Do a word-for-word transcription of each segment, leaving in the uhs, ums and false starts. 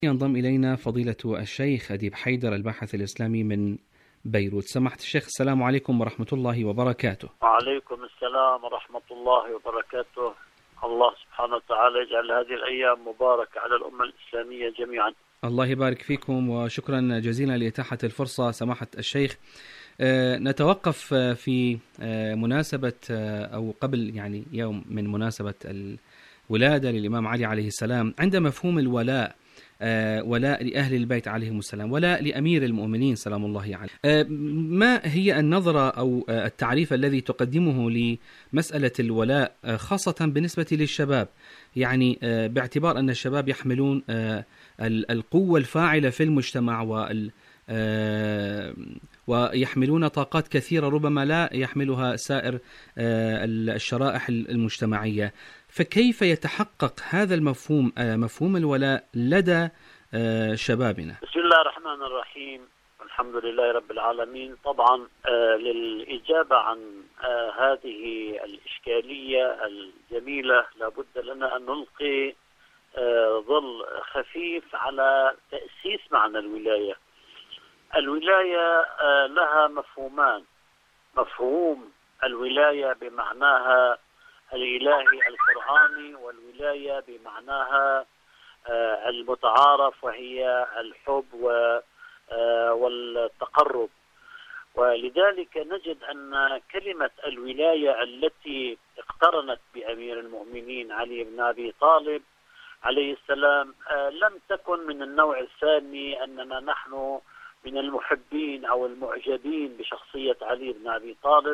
ينضم إلينا فضيلة الشيخ أديب حيدر الباحث الإسلامي من بيروت. سماحة الشيخ، السلام عليكم ورحمة الله وبركاته. وعليكم السلام ورحمة الله وبركاته. الله سبحانه وتعالى يجعل هذه الأيام مباركة على الأمة الإسلامية جميعا. الله يبارك فيكم وشكرا جزيلا لإتاحة الفرصة. سماحة الشيخ، نتوقف في مناسبة أو قبل يعني يوم من مناسبة الولادة للإمام علي عليه السلام عند مفهوم الولاء، ولاء لأهل البيت عليهم السلام، ولاء لأمير المؤمنين سلام الله عليه. ما هي النظرة أو التعريف الذي تقدمه لمسألة الولاء خاصة بالنسبة للشباب، يعني باعتبار أن الشباب يحملون القوة الفاعلة في المجتمع وال ويحملون طاقات كثيرة ربما لا يحملها سائر الشرائح المجتمعية، فكيف يتحقق هذا المفهوم مفهوم الولاء لدى شبابنا؟ بسم الله الرحمن الرحيم، الحمد لله رب العالمين. طبعا للإجابة عن هذه الإشكالية الجميلة لابد لنا أن نلقي ظل خفيف على تأسيس معنى الولاية. الولاية لها مفهومان: مفهوم الولاية بمعناها الإلهي القرآني، والولاية بمعناها المتعارف وهي الحب والتقرب. ولذلك نجد أن كلمة الولاية التي اقترنت بأمير المؤمنين علي بن أبي طالب عليه السلام لم تكن من النوع الثاني أننا نحن من المحبين أو المعجبين بشخصية علي بن أبي طالب،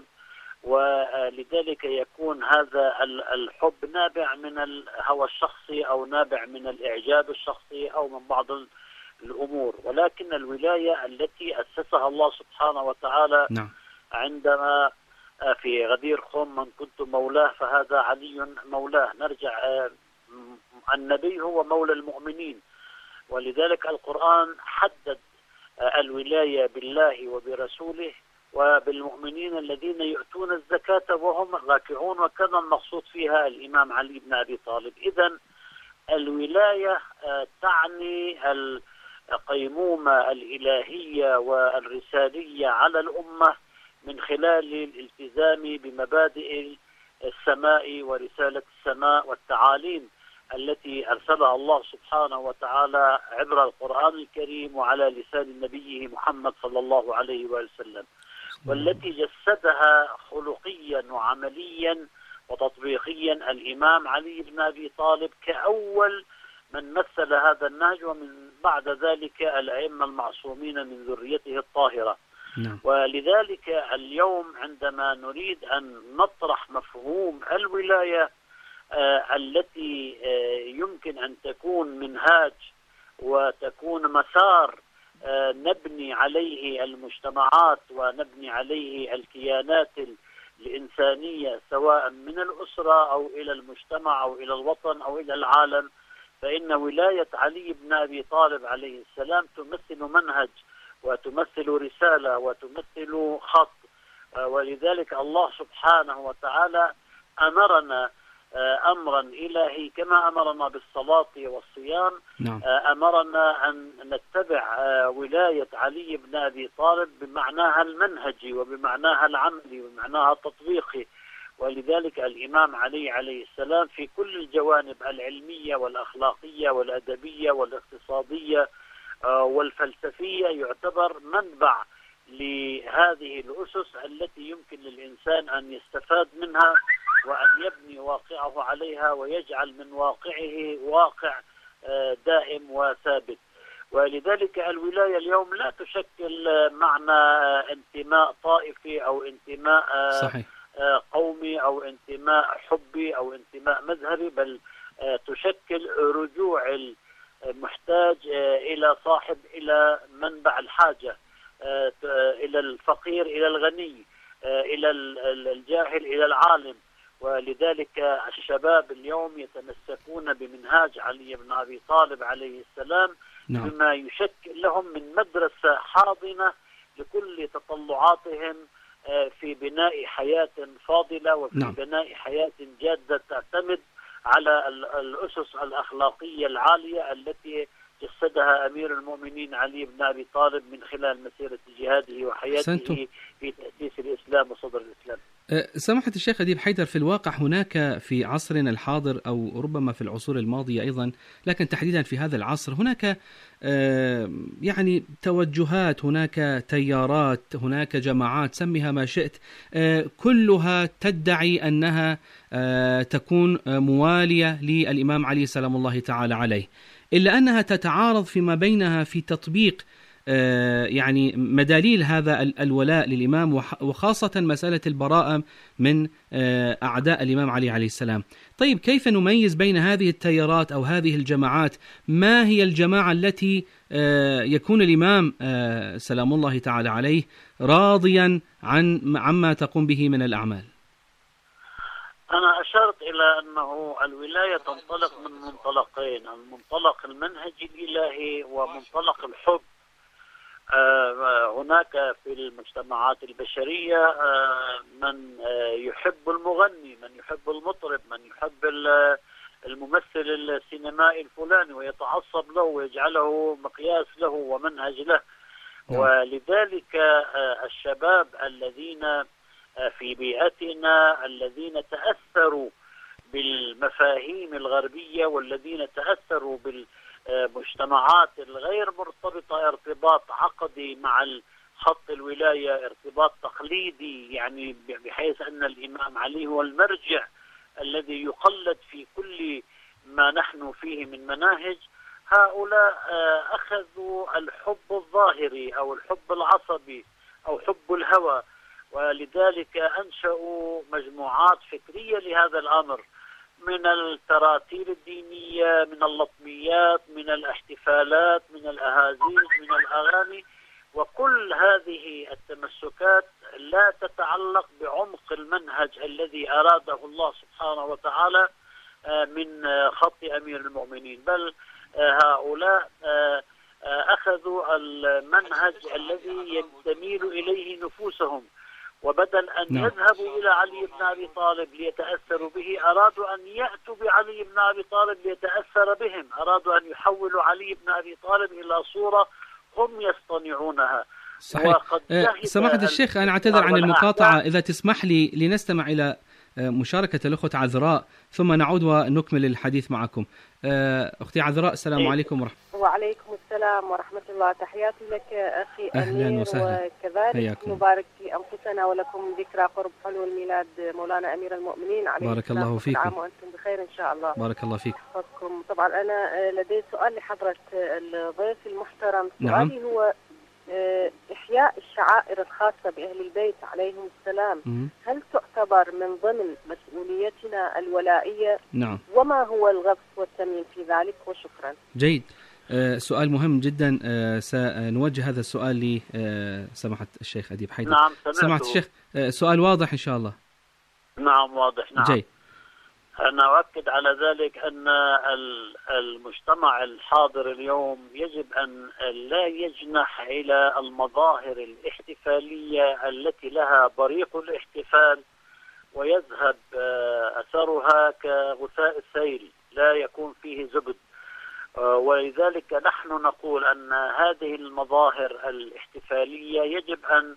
ولذلك يكون هذا الحب نابع من الهوى الشخصي أو نابع من الإعجاب الشخصي أو من بعض الأمور. ولكن الولاية التي أسسها الله سبحانه وتعالى نعم. عندما في غدير خم من كنت مولاه فهذا علي مولاه، نرجع النبي هو مولى المؤمنين، ولذلك القرآن حدد الولاية بالله وبرسوله وبالمؤمنين الذين يؤتون الزكاة وهم راكعون، وكان المقصود فيها الإمام علي بن أبي طالب. إذن الولاية تعني القيمومة الإلهية والرسالية على الأمة من خلال الالتزام بمبادئ السماء ورسالة السماء والتعاليم التي أرسلها الله سبحانه وتعالى عبر القرآن الكريم وعلى لسان نبيه محمد صلى الله عليه وسلم، والتي جسدها خلقيا وعمليا وتطبيقيا الإمام علي بن أبي طالب كأول من مثل هذا النهج، ومن بعد ذلك الأئمة المعصومين من ذريته الطاهرة. نعم. ولذلك اليوم عندما نريد أن نطرح مفهوم الولاية آه التي آه يمكن أن تكون منهاج وتكون مسار آه نبني عليه المجتمعات ونبني عليه الكيانات الإنسانية سواء من الأسرة أو إلى المجتمع أو إلى الوطن أو إلى العالم، فإن ولاية علي بن أبي طالب عليه السلام تمثل منهج وتمثل رسالة وتمثل خط. ولذلك الله سبحانه وتعالى أمرنا أمرا إلهي كما أمرنا بالصلاة والصيام. نعم. أمرنا أن نتبع ولاية علي بن أبي طالب بمعناها المنهجي وبمعناها العملي وبمعناها التطبيقي. ولذلك الإمام علي عليه السلام في كل الجوانب العلمية والأخلاقية والأدبية والاقتصادية والفلسفية يعتبر منبع لهذه الأسس التي يمكن للإنسان أن يستفاد منها وأن يبني واقعه عليها ويجعل من واقعه واقع دائم وثابت. ولذلك الولاية اليوم لا تشكل معنى انتماء طائفي أو انتماء صحيح. قومي أو انتماء حبي أو انتماء مذهبي، بل تشكل رجوع المحتاج إلى صاحب إلى منبع الحاجة، إلى الفقير إلى الغني، إلى الجاهل إلى العالم. ولذلك الشباب اليوم يتمسكون بمنهاج علي بن أبي طالب عليه السلام نعم. بما يشكل لهم من مدرسة حاضنة لكل تطلعاتهم في بناء حياة فاضلة وفي نعم. بناء حياة جادة تعتمد على الأسس الأخلاقية العالية التي جسدها أمير المؤمنين علي بن أبي طالب من خلال مسيرة جهاده وحياته في تأسيس الإسلام وصدر الإسلام. سماحة الشيخ أديب حيدر، في الواقع هناك في عصرنا الحاضر أو ربما في العصور الماضية أيضا، لكن تحديدا في هذا العصر، هناك يعني توجهات، هناك تيارات، هناك جماعات، سميها ما شئت، كلها تدعي أنها تكون موالية للإمام علي سلام الله تعالى عليه، إلا أنها تتعارض فيما بينها في تطبيق يعني مداليل هذا الولاء للإمام، وخاصة مسألة البراءة من أعداء الإمام علي عليه السلام. طيب، كيف نميز بين هذه التيارات أو هذه الجماعات؟ ما هي الجماعة التي يكون الإمام سلام الله تعالى عليه راضيا عن عما تقوم به من الأعمال؟ أنا أشرت إلى أنه الولاية تنطلق من منطلقين: المنطلق المنهجي الإلهي ومنطلق الحب. هناك في المجتمعات البشرية من يحب المغني، من يحب المطرب، من يحب الممثل السينمائي الفلاني ويتعصب له ويجعله مقياس له ومنهج له. ولذلك الشباب الذين في بيئتنا الذين تأثروا بالمفاهيم الغربية والذين تأثروا بالمجتمعات الغير مرتبطة ارتباط عقدي مع خط الولاية، ارتباط تقليدي، يعني بحيث أن الإمام علي هو المرجع الذي يقلد في كل ما نحن فيه من مناهج، هؤلاء أخذوا الحب الظاهري أو الحب العصبي أو حب الهوى، ولذلك أنشأوا مجموعات فكرية لهذا الأمر، من التراتيل الدينية، من اللطميات، من الاحتفالات، من الأهازيج، من الأغاني. وكل هذه التمسكات لا تتعلق بعمق المنهج الذي أراده الله سبحانه وتعالى من خط أمير المؤمنين، بل هؤلاء أخذوا المنهج الذي تميل إليه نفوسهم، وبدل أن نعم. يذهبوا إلى علي بن أبي طالب ليتأثروا به، أرادوا أن يأتوا بعلي بن أبي طالب ليتأثر بهم، أرادوا أن يحولوا علي بن أبي طالب إلى صورة هم يصطنعونها. صحيح. سماحة الشيخ، أنا أعتذر عن المقاطعة، إذا تسمح لي لنستمع إلى مشاركة الأخت عذراء ثم نعود ونكمل الحديث معكم. أختي عذراء، السلام عليكم ورحمة الله. وعليكم السلام ورحمة الله. تحياتي لك أخي أهلا أمير، وسهلا. وكذلك مبارك في أنفسنا ولكم ذكرى قرب حلو الميلاد مولانا أمير المؤمنين عليه بارك السلام. الله فيكم. عام وأنتم بخير إن شاء الله. بارك الله فيك. حفظكم. طبعا أنا لدي سؤال لحضرة الضيف المحترم. نعم. سؤالي هو إحياء الشعائر الخاصة بأهل البيت عليهم السلام، م- هل تعتبر من ضمن مسؤوليتنا الولائية؟ نعم. وما هو الغبس والتمييز في ذلك؟ وشكرا. جيد. أه سؤال مهم جدا. أه سنوجه هذا السؤال لسماحة الشيخ أديب حيدر. نعم. سماحة الشيخ، أه سؤال واضح إن شاء الله. نعم واضح. نعم. جيد. أنا أؤكد على ذلك أن المجتمع الحاضر اليوم يجب أن لا يجنح إلى المظاهر الاحتفالية التي لها بريق الاحتفال ويذهب أثرها كغثاء السيل لا يكون فيه زبد. ولذلك نحن نقول أن هذه المظاهر الاحتفالية يجب أن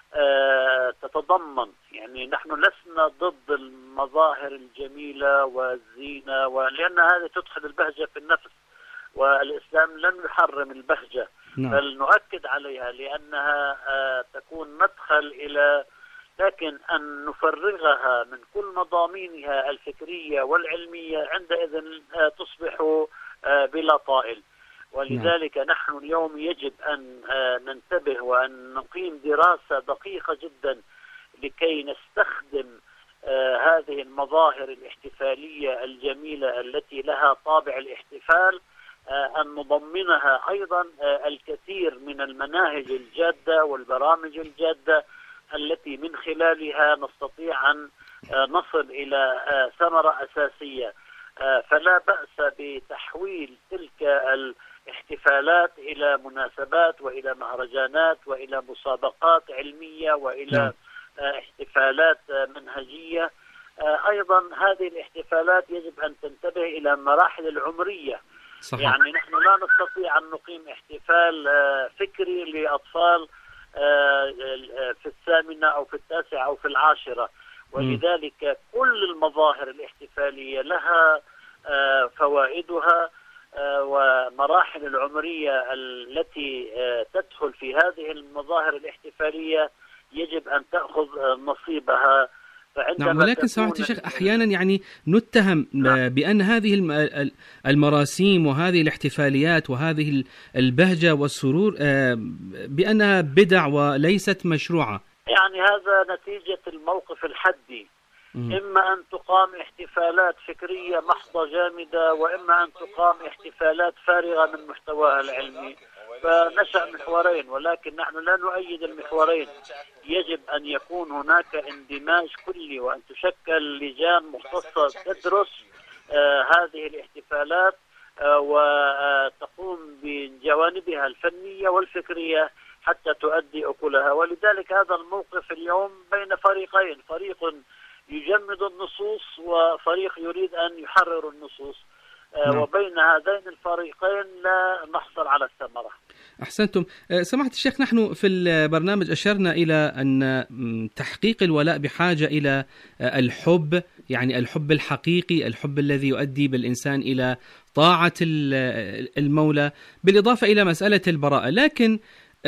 تتضمن، يعني نحن لسنا ضد المظاهر الجميلة والزينة، ولأن هذه تدخل البهجة في النفس، والإسلام لم يحرم البهجة، نعم. بل نؤكد عليها لأنها تكون مدخل إلى، لكن أن نفرغها من كل مضامينها الفكرية والعلمية عندئذ تصبح بلا طائل. ولذلك نحن اليوم يجب أن ننتبه وأن نقيم دراسة دقيقة جدا لكي نستخدم هذه المظاهر الاحتفالية الجميلة التي لها طابع الاحتفال، أن نضمنها أيضا الكثير من المناهج الجادة والبرامج الجادة التي من خلالها نستطيع أن نصل إلى ثمرة أساسية. فلا بأس بتحويل تلك الاحتفالات إلى مناسبات وإلى مهرجانات وإلى مسابقات علمية وإلى نعم. احتفالات منهجية. أيضا هذه الاحتفالات يجب أن تنتبه إلى المراحل العمرية، صحيح. يعني نحن لا نستطيع أن نقيم احتفال فكري لأطفال في الثامنة أو في التاسعة أو في العاشرة، ولذلك كل المظاهر الاحتفالية لها فوائدها، ومراحل العمرية التي تدخل في هذه المظاهر الاحتفالية يجب أن تأخذ نصيبها. نعم، ولكن سماحة الشيخ أحيانا يعني نتهم نعم. بأن هذه المراسيم وهذه الاحتفاليات وهذه البهجة والسرور بأنها بدع وليست مشروعة. يعني هذا نتيجة الموقف الحدي، إما أن تقام احتفالات فكرية محضة جامدة، وإما أن تقام احتفالات فارغة من محتواها العلمي، فنشأ محورين، ولكن نحن لا نؤيد المحورين. يجب أن يكون هناك اندماج كلي، وأن تشكل لجان مختصة تدرس آه هذه الاحتفالات آه وتقوم بجوانبها الفنية والفكرية حتى تؤدي أكلها. ولذلك هذا الموقف اليوم بين فريقين، فريق يجمد النصوص وفريق يريد أن يحرر النصوص، نعم. وبين هذين الفريقين لا نحصل على الثمرة. أحسنتم. سماحة الشيخ، نحن في البرنامج أشرنا إلى أن تحقيق الولاء بحاجة إلى الحب، يعني الحب الحقيقي، الحب الذي يؤدي بالإنسان إلى طاعة المولى، بالإضافة إلى مسألة البراءة. لكن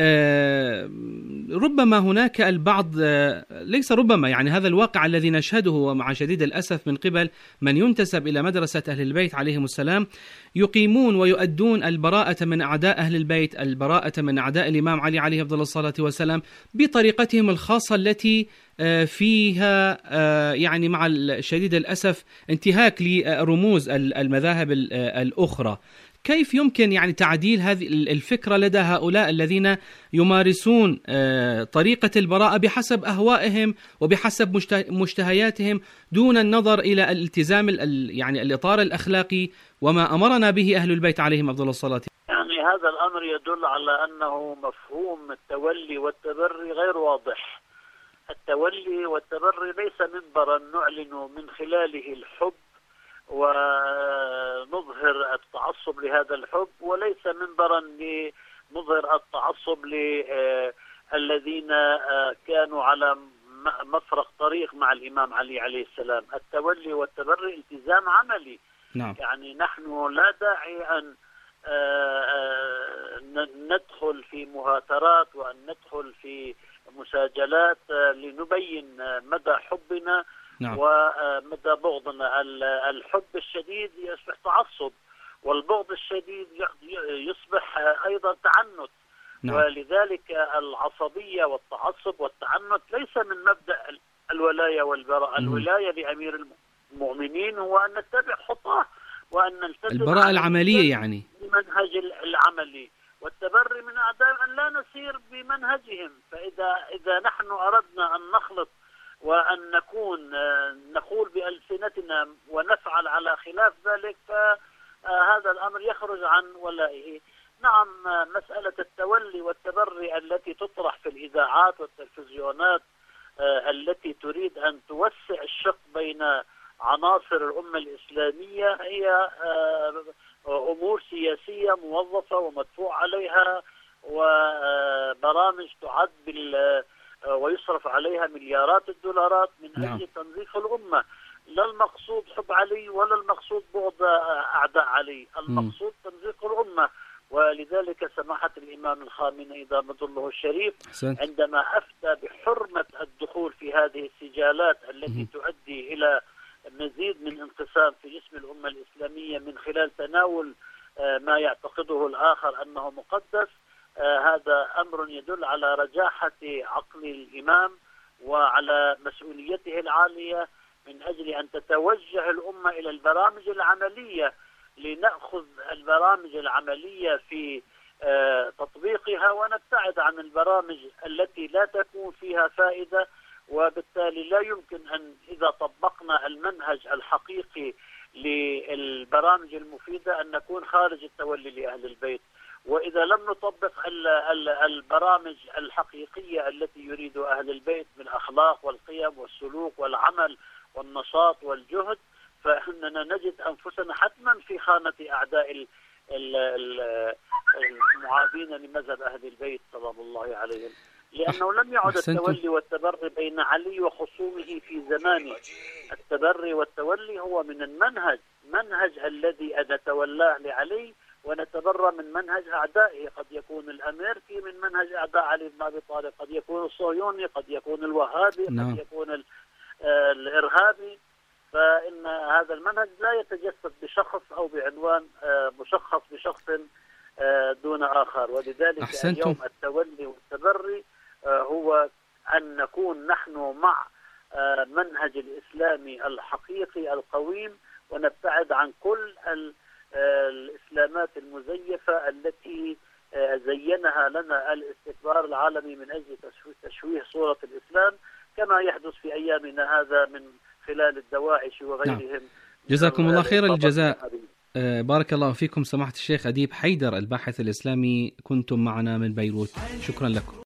ربما هناك البعض، ليس ربما، يعني هذا الواقع الذي نشهده ومع شديد الأسف من قبل من ينتسب إلى مدرسة أهل البيت عليهم السلام، يقيمون ويؤدون البراءة من أعداء أهل البيت، البراءة من أعداء الإمام علي عليه أفضل الصلاة والسلام بطريقتهم الخاصة التي فيها يعني مع شديد الأسف انتهاك لرموز المذاهب الأخرى. كيف يمكن يعني تعديل هذه الفكرة لدى هؤلاء الذين يمارسون طريقة البراءة بحسب أهوائهم وبحسب مشتهياتهم دون النظر إلى الالتزام يعني الإطار الأخلاقي وما أمرنا به أهل البيت عليهم أفضل الصلاة؟ يعني هذا الأمر يدل على أنه مفهوم التولي والتبري غير واضح. التولي والتبري ليس منبرا نعلن من خلاله الحب ونظهر التعصب لهذا الحب، وليس منبرا لنظهر التعصب للذين كانوا على مفرق طريق مع الإمام علي عليه السلام. التولي والتبري التزام عملي. نعم. يعني نحن لا داعي أن ندخل في مهاترات وأن ندخل في مساجلات لنبين مدى حبنا، نعم. ومدى بغضنا. الحب الشديد يصبح تعصب، والبغض الشديد يصبح أيضا تعنت، نعم. ولذلك العصبية والتعصب والتعنت ليس من مبدأ الولاية والبراءة. الولاية لأمير المؤمنين هو أن نتبع خطاه وأن نلتزم البراءة العملية، يعني بمنهج العملي، والتبري من أعداء أن لا نسير بمنهجهم. فإذا إذا نحن أردنا أن نخلط وأن نكون نقول بألسنتنا ونفعل على خلاف ذلك، فهذا الأمر يخرج عن ولائه. نعم، مسألة التولي والتبري التي تطرح في الإذاعات والتلفزيونات التي تريد أن توسع الشق بين عناصر الأمة الإسلامية هي أمور سياسية موظفة ومدفوع عليها، وبرامج تعد بال ويصرف عليها مليارات الدولارات من أجل نعم. تنظيف الأمة. لا المقصود حب علي ولا المقصود بغض أعداء علي، المقصود م. تنظيف الأمة. ولذلك سماحة الإمام الخامنئي دامت الله الشريف حسنت. عندما أفتى بحرمة الدخول في هذه السجالات التي م. تؤدي إلى مزيد من انقسام في جسم الأمة الإسلامية من خلال تناول ما يعتقده الآخر أنه مقدس، آه هذا أمر يدل على رجاحة عقل الإمام وعلى مسؤوليته العالية من أجل أن تتوجه الأمة إلى البرامج العملية، لنأخذ البرامج العملية في آه تطبيقها ونبتعد عن البرامج التي لا تكون فيها فائدة. وبالتالي لا يمكن أن إذا طبقنا المنهج الحقيقي للبرامج المفيدة أن نكون خارج التولي لأهل البيت. وإذا لم نطبق البرامج الحقيقية التي يريد أهل البيت من أخلاق والقيم والسلوك والعمل والنشاط والجهد، فإننا نجد أنفسنا حتما في خانة أعداء المعادين لمذهب أهل البيت سلام الله عليهم، لأنه لم يعد التولي والتبري بين علي وخصومه في زمانه. التبري والتولي هو من المنهج، منهج الذي نتولاه لعلي ونتبرى من منهج أعدائه. قد يكون الأمريكي من منهج أعداء علي بن أبي طالب، قد يكون الصهيوني، قد يكون الوهابي، نعم. قد يكون الإرهابي. فإن هذا المنهج لا يتجسد بشخص أو بعنوان مشخص بشخص دون آخر. ولذلك أحسنتم. اليوم التولي والتبري هو أن نكون نحن مع منهج الإسلامي الحقيقي القويم، ونبتعد عن كل الإسلامات المزيفة التي زينها لنا الاستكبار العالمي من أجل تشويه صورة الإسلام، كما يحدث في أيامنا هذا من خلال الدواعش وغيرهم. نعم. جزاكم الله خير الجزاء. بارك الله فيكم سماحة الشيخ أديب حيدر الباحث الإسلامي، كنتم معنا من بيروت، شكرا لكم.